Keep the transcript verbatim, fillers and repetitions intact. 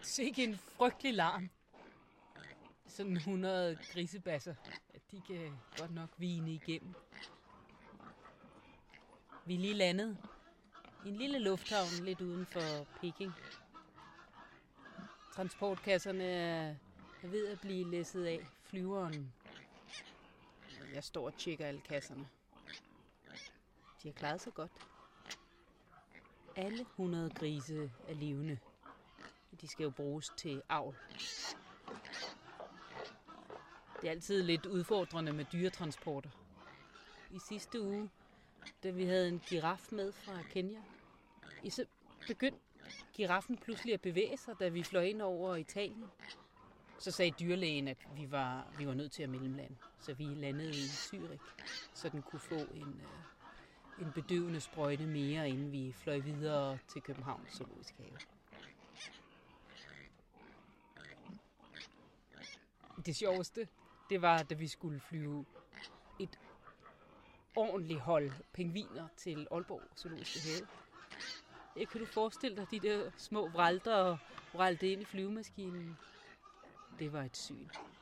Sikke en frygtelig larm. Sådan hundrede grisebasser. De kan godt nok vine igennem. Vi er lige landet i en lille lufthavn lidt uden for Peking. Transportkasserne er ved at blive læsset af. Flyveren. Jeg står og tjekker alle kasserne. De har klaret sig godt. Alle hundrede grise er levende. De skal jo bruges til avl. Det er altid lidt udfordrende med dyretransporter. I sidste uge, da vi havde en giraf med fra Kenya, så begyndte giraffen pludselig at bevæge sig, da vi fløj ind over Italien. Så sagde dyrlægen, at vi var, vi var nødt til at mellemlande. Så vi landede i Zürich, så den kunne få en, en bedøvende sprøjte mere, inden vi fløj videre til København Zoologisk Have. Det sjoveste, det var, da vi skulle flyve et ordentligt hold pingviner til Aalborg Zoologiske Have. Jeg kan du forestille dig de der små vralter og vrælte ind i flyvemaskinen? Det var et syn.